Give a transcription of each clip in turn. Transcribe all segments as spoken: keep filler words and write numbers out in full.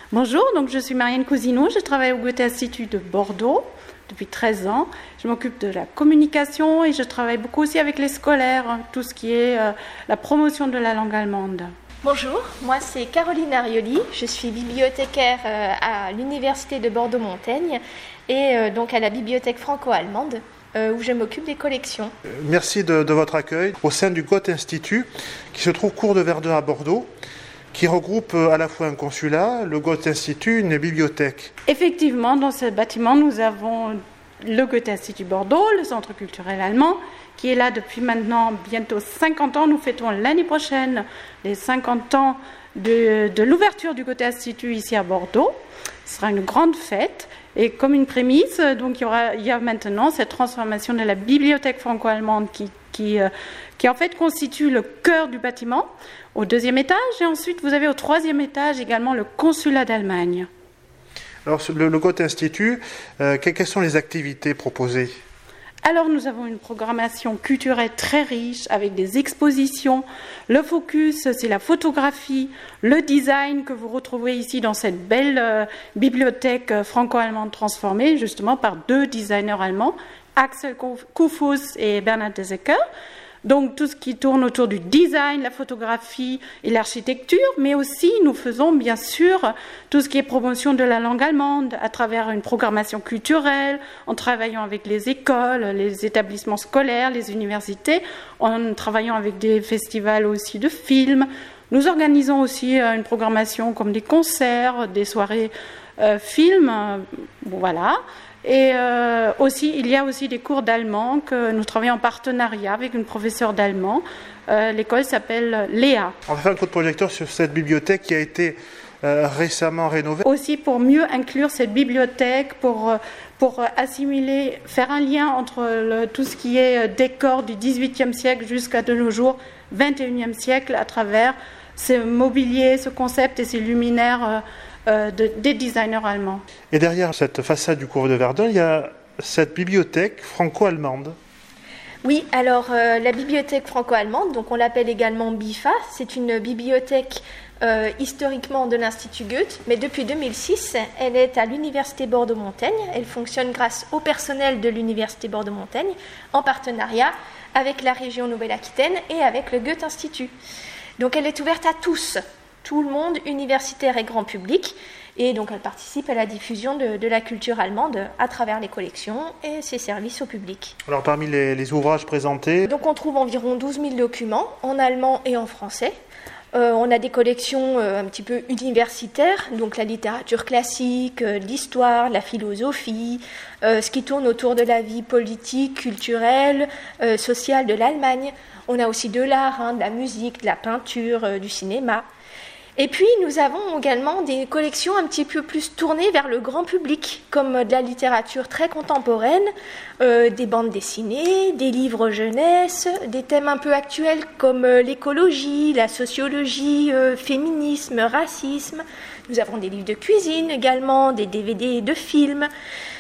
Bonjour, donc je suis Marianne Cousineau, je travaille au Goethe-Institut de Bordeaux depuis treize ans. Je m'occupe de la communication et je travaille beaucoup aussi avec les scolaires, tout ce qui est euh, la promotion de la langue allemande. Bonjour, moi c'est Caroline Arioli, je suis bibliothécaire euh, à l'Université de Bordeaux-Montaigne et euh, donc à la bibliothèque franco-allemande euh, où je m'occupe des collections. Merci de, de votre accueil au sein du Goethe-Institut qui se trouve cours de Verdun à Bordeaux, qui regroupe à la fois un consulat, le Goethe-Institut, une bibliothèque. Effectivement, dans ce bâtiment, nous avons le Goethe-Institut Bordeaux, le Centre culturel allemand, qui est là depuis maintenant bientôt cinquante ans. Nous fêtons l'année prochaine les cinquante ans de, de l'ouverture du Goethe-Institut ici à Bordeaux. Ce sera une grande fête. Et comme une prémisse, donc il y aura, il y a maintenant cette transformation de la bibliothèque franco-allemande qui, qui, euh, qui en fait constitue le cœur du bâtiment au deuxième étage. Et ensuite, vous avez au troisième étage également le consulat d'Allemagne. Alors, le, le Goethe-Institut, euh, quelles sont les activités proposées ? Alors, nous avons une programmation culturelle très riche avec des expositions. Le focus, c'est la photographie, le design que vous retrouvez ici dans cette belle euh, bibliothèque euh, franco-allemande transformée, justement par deux designers allemands, Axel Kufus et Bernhard de Secker. Donc tout ce qui tourne autour du design, la photographie et l'architecture, mais aussi nous faisons bien sûr tout ce qui est promotion de la langue allemande à travers une programmation culturelle, en travaillant avec les écoles, les établissements scolaires, les universités, en travaillant avec des festivals aussi de films. Nous organisons aussi une programmation comme des concerts, des soirées euh, films, bon, voilà. Et euh, aussi, il y a aussi des cours d'allemand que nous travaillons en partenariat avec une professeure d'allemand. Euh, l'école s'appelle Léa. On va faire un coup de projecteur sur cette bibliothèque qui a été euh, récemment rénovée. Aussi pour mieux inclure cette bibliothèque, pour, pour assimiler, faire un lien entre le, tout ce qui est décor du dix-huitième siècle jusqu'à de nos jours, vingt et unième siècle, à travers ce mobilier, ce concept et ces luminaires euh, Euh, de, des designers allemands. Et derrière cette façade du cours de Verdun, il y a cette bibliothèque franco-allemande. Oui, alors euh, la bibliothèque franco-allemande, donc on l'appelle également BIFA, c'est une bibliothèque euh, historiquement de l'Institut Goethe, mais depuis deux mille six, elle est à l'Université Bordeaux-Montaigne. Elle fonctionne grâce au personnel de l'Université Bordeaux-Montaigne, en partenariat avec la région Nouvelle-Aquitaine et avec le Goethe-Institut. Donc elle est ouverte à tous. Tout le monde, universitaire et grand public, et donc elle participe à la diffusion de, de la culture allemande à travers les collections et ses services au public. Alors parmi les, les ouvrages présentés... Donc on trouve environ douze mille documents en allemand et en français. Euh, on a des collections euh, un petit peu universitaires, donc la littérature classique, euh, l'histoire, la philosophie, euh, ce qui tourne autour de la vie politique, culturelle, euh, sociale de l'Allemagne. On a aussi de l'art, hein, de la musique, de la peinture, euh, du cinéma. Et puis, nous avons également des collections un petit peu plus tournées vers le grand public, comme de la littérature très contemporaine, euh, des bandes dessinées, des livres jeunesse, des thèmes un peu actuels comme euh, l'écologie, la sociologie, euh, féminisme, racisme. Nous avons des livres de cuisine également, des D V D de films.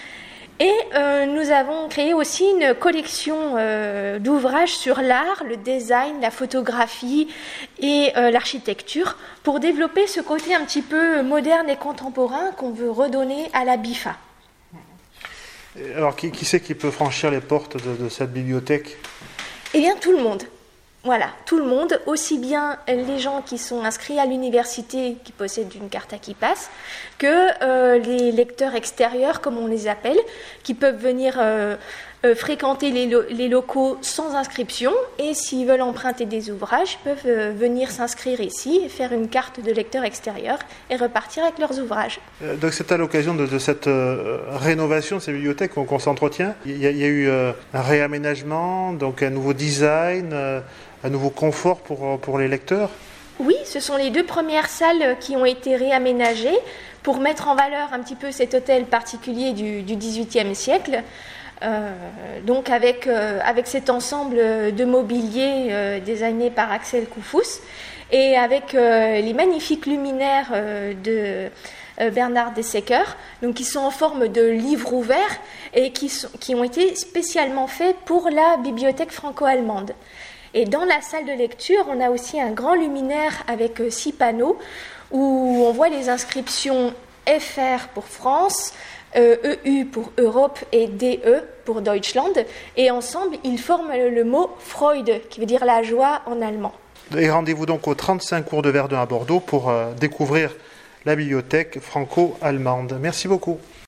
Et euh, nous avons créé aussi une collection euh, d'ouvrages sur l'art, le design, la photographie et euh, l'architecture pour développer ce côté un petit peu moderne et contemporain qu'on veut redonner à la BIFA. Alors, qui, qui c'est qui peut franchir les portes de, de cette bibliothèque ? Eh bien, tout le monde. Voilà, tout le monde, aussi bien les gens qui sont inscrits à l'université, qui possèdent une carte Aquipass, que euh, les lecteurs extérieurs, comme on les appelle, qui peuvent venir euh, euh, fréquenter les, lo- les locaux sans inscription, et s'ils veulent emprunter des ouvrages, peuvent euh, venir s'inscrire ici et faire une carte de lecteur extérieur et repartir avec leurs ouvrages. Euh, donc c'est à l'occasion de, de cette euh, rénovation de ces bibliothèques qu'on, qu'on s'entretient. Il y a, il y a eu euh, un réaménagement, donc un nouveau design, euh, un nouveau confort pour, pour les lecteurs. Oui, ce sont les deux premières salles qui ont été réaménagées pour mettre en valeur un petit peu cet hôtel particulier du, du dix-huitième siècle. Euh, donc avec, euh, avec cet ensemble de mobilier euh, designé par Axel Kufus et avec euh, les magnifiques luminaires euh, de euh, Bernhard de Secker, donc qui sont en forme de livres ouverts et qui, sont, qui ont été spécialement faits pour la bibliothèque franco-allemande. Et dans la salle de lecture, on a aussi un grand luminaire avec six panneaux où on voit les inscriptions F R pour France, euh, E U pour Europe et D E pour Deutschland. Et ensemble, ils forment le mot Freude, qui veut dire la joie en allemand. Et rendez-vous donc au trente-cinq cours de Verdun à Bordeaux pour euh, découvrir la bibliothèque franco-allemande. Merci beaucoup.